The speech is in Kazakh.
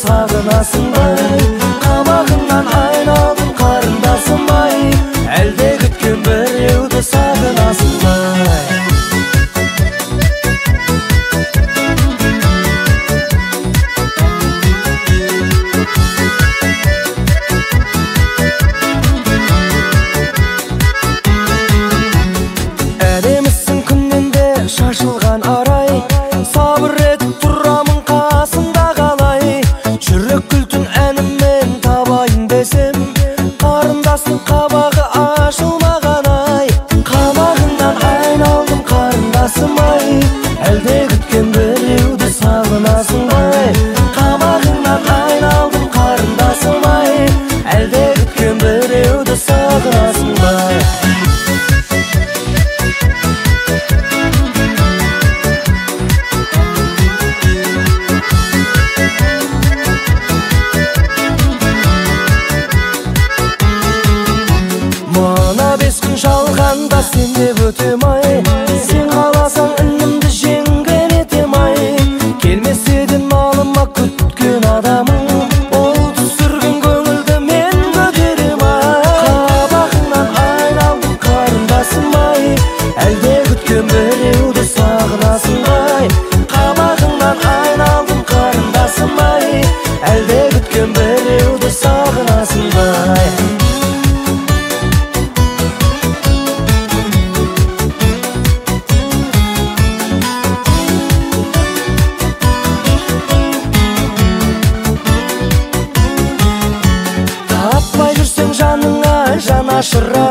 сағынасың ба? Қабағыңнан айналдым қарындасым ай, әлде күткен біреуді сағынасың ба? Әдемісің күннен де шашылған арай, сабыр етіп тұрамын қасында қалай. Жүрек күлтін әніммен табайын десем, қарындастың қабағы ашылмаған ай. Қабағыңнан айналдым қарындасым ай, әлде күткен біреуді сағынасың ба? Қабағыңнан айналдым қарындасым ай, әлде күткен біреуді сағынасың ба? Мана 5 күн жалғанда сен деп өтем ай, сен қаласаң інімді жеңген етем ай. Келмес едің малыма күткен адамың, ол түсірген көңілді мен көтерем ай. Қабағыңнан айналдым қарындасым ай, әлде күткен біреуді сағынасың ай. Қабағыңнан айналдым қарындасым ай, әлде күткен біреуді сағынасың ай. Таппай жүрсең жаныңа жанашыр